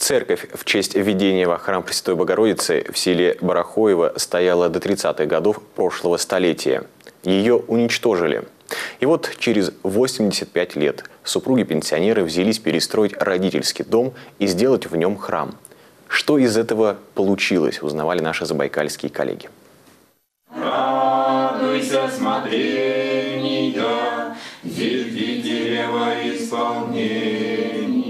Церковь в честь введения во храм Пресвятой Богородицы в селе Барахоево стояла до 30-х годов прошлого столетия. Ее уничтожили. И вот через 85 лет супруги-пенсионеры взялись перестроить родительский дом и сделать в нем храм. Что из этого получилось, узнавали наши забайкальские коллеги. Радуйся, смотрения, дерево исполнения.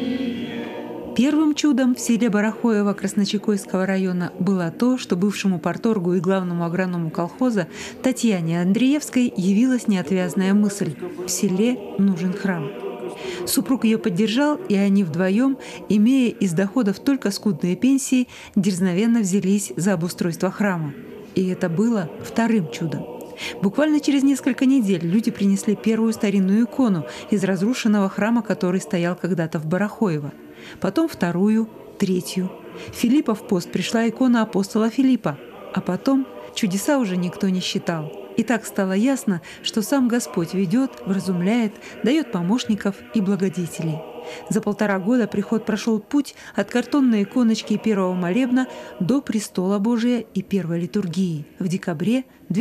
Первым чудом в селе Барахоево Красночекойского района было то, что бывшему парторгу и главному агроному колхоза Татьяне Андреевской явилась неотвязная мысль – в селе нужен храм. Супруг ее поддержал, и они вдвоем, имея из доходов только скудные пенсии, дерзновенно взялись за обустройство храма. И это было вторым чудом. Буквально через несколько недель люди принесли первую старинную икону из разрушенного храма, который стоял когда-то в Барахоево. Потом вторую, третью. Филиппов пост пришла икона апостола Филиппа. А потом чудеса уже никто не считал. И так стало ясно, что сам Господь ведет, вразумляет, дает помощников и благодетелей. За 1,5 года приход прошел путь от картонной иконочки и первого молебна до престола Божия и первой литургии в декабре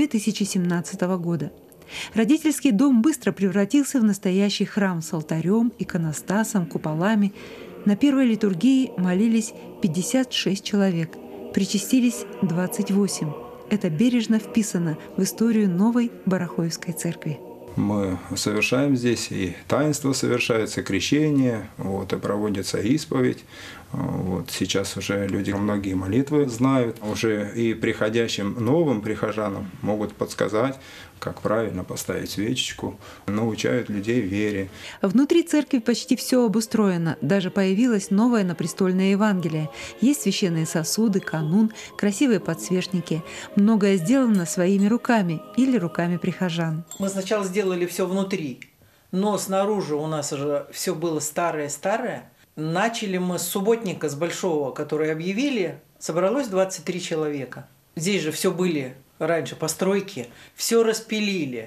2017 года. Родительский дом быстро превратился в настоящий храм с алтарем, иконостасом, куполами. На первой литургии молились 56 человек, причастились 28. Это бережно вписано в историю новой Барахоевской церкви. Мы совершаем здесь и таинство совершается, и крещение, и проводится исповедь. Сейчас уже люди многие молитвы знают, уже и приходящим новым прихожанам могут подсказать, как правильно поставить свечечку, научают людей вере. Внутри церкви почти все обустроено, даже появилось новое напрестольное Евангелие. Есть священные сосуды, канун, красивые подсвечники. Многое сделано своими руками или руками прихожан. Мы сначала сделали все внутри, но снаружи у нас уже все было старое-старое. Начали мы с субботника, с большого, который объявили, собралось 23 человека. Здесь же все были раньше постройки, все распилили.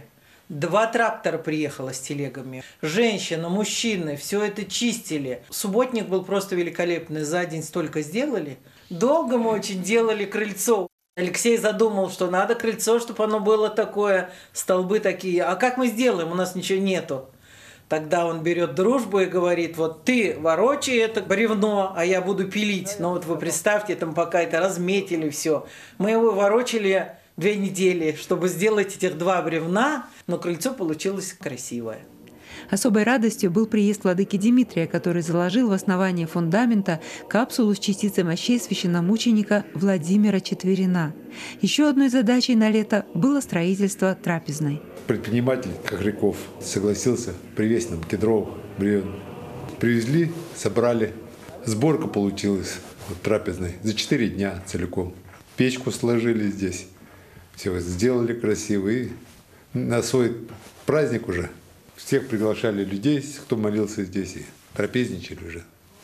2 трактора приехало с телегами. Женщины, мужчины, все это чистили. Субботник был просто великолепный, за день столько сделали. Долго мы очень делали крыльцо. Алексей задумал, что надо крыльцо, чтобы оно было такое, столбы такие. А как мы сделаем? У нас ничего нету. Тогда он берет дружбу и говорит: вот ты ворочай это бревно, а я буду пилить. Ну вот вы представьте, там пока это разметили все. Мы его ворочали 2 недели, чтобы сделать этих 2 бревна, но крыльцо получилось красивое. Особой радостью был приезд владыки Дмитрия, который заложил в основание фундамента капсулу с частицей мощей священномученика Владимира Четверина. Еще одной задачей на лето было строительство трапезной. Предприниматель Кохряков согласился привезть нам кедровых бревен. Привезли, собрали. Сборка получилась трапезной за 4 дня целиком. Печку сложили здесь. Все сделали красиво. И на свой праздник уже всех приглашали людей, кто молился здесь, и трапезничали уже.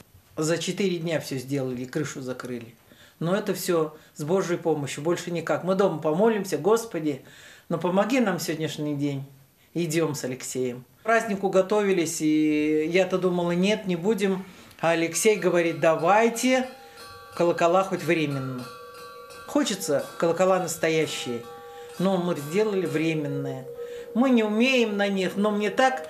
За 4 дня все сделали, крышу закрыли. Но это все с Божьей помощью, больше никак. Мы дома помолимся: Господи, но помоги нам сегодняшний день. Идем с Алексеем. К празднику готовились, и я-то думала, нет, не будем. А Алексей говорит: давайте колокола хоть временно. Хочется колокола настоящие, но мы сделали временные. Мы не умеем на них, но мне так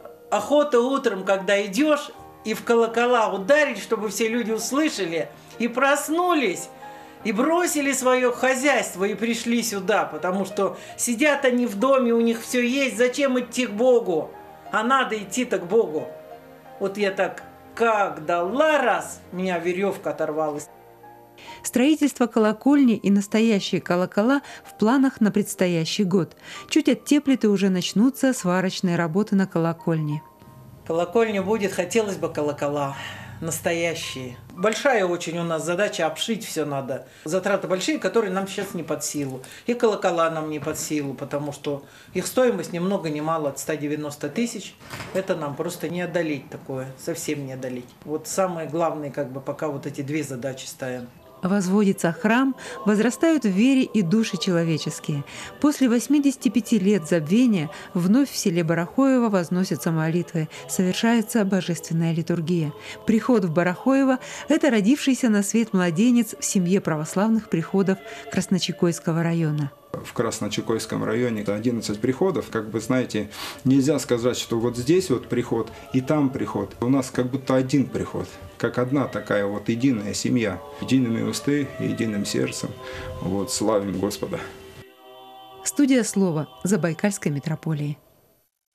охота утром, когда идешь, и в колокола ударить, чтобы все люди услышали и проснулись, и бросили свое хозяйство и пришли сюда, потому что сидят они в доме, у них все есть, зачем идти к Богу? А надо идти-то к Богу. Вот я так как дала раз, меня веревка оторвалась. Строительство колокольни и настоящие колокола в планах на предстоящий год. Чуть оттеплит, и уже начнутся сварочные работы на колокольне. Колокольня будет, хотелось бы колокола настоящие. Большая очень у нас задача, обшить все надо. Затраты большие, которые нам сейчас не под силу. И колокола нам не под силу, потому что их стоимость ни много ни мало от 190 тысяч. Это нам просто не одолеть такое, совсем не одолеть. Вот самые главные, пока вот эти 2 задачи ставим. Возводится храм, возрастают в вере и души человеческие. После 85 лет забвения вновь в селе Барахоево возносятся молитвы, совершается божественная литургия. Приход в Барахоево – это родившийся на свет младенец в семье православных приходов Красночекойского района. В Красночекойском районе 11 приходов. Как бы, знаете, нельзя сказать, что вот здесь вот приход и там приход. У нас как будто один приход, как одна такая вот единая семья. Едиными усты, единым сердцем. Вот, славим Господа. Студия «Слово» Забайкальской митрополии.